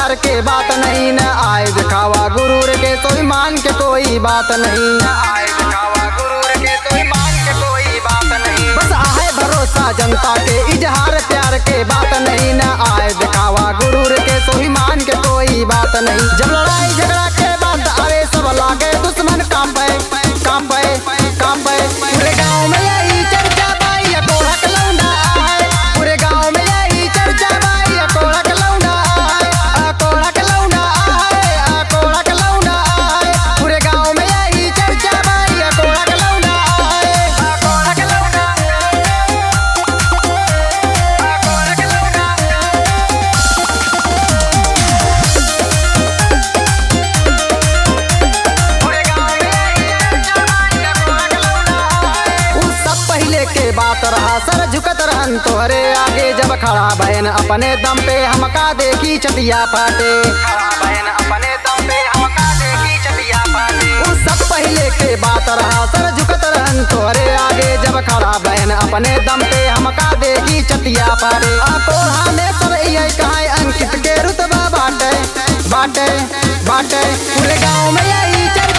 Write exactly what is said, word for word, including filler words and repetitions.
प्यार के बात नहीं, न आए दिखावा गुरूर के तो ईमान के कोई बात नहीं, न आए दिखावा गुरूर के तो ईमान के कोई बात नहीं। बस आहे भरोसा जनता के इजहार प्यार के बात नहीं, न आए दिखावा गुरूर के तो ईमान के कोई बात नहीं। जब लड़ाई झगड़ा के बाद आवे सब लागे दुश्मन काम पे काम पे काम पे। पूरे गाँव में यही चर्चा बाई कोड़ा के लौंडा है, पूरे गाँव में यही चर्चा बाई कोड़ा के लौंडा है, कोड़ा के लौंडा है, कोड़ा के लौंडा है। पूरे गाँव में यही चर्चा बाई कोड़ा के लौंडा है, कोड़ा के लौंडा कोड़ा के लौंडा। पूरे गाँव में यही चर्चा बाई कोड़ा के लौंडा है। उस सब पहले के बात रहा सर झुकत रहन तोहरे आगे, जब खड़ा बहन अपने दम पे हमका देखी चटिया फाटे, खड़ा बहन अपने दम पे हमका देखी चटिया फाटे। उस सब पहले के बात रहा सर झुकत रहन तोहरे आगे, जब खड़ा बहन अपने दम पे हमका देखी चटिया फाटे। कोढ़ा में सब ये कहां अंकित के रुतबा बाटे बाटे बाटे। पूरे गाँव में यही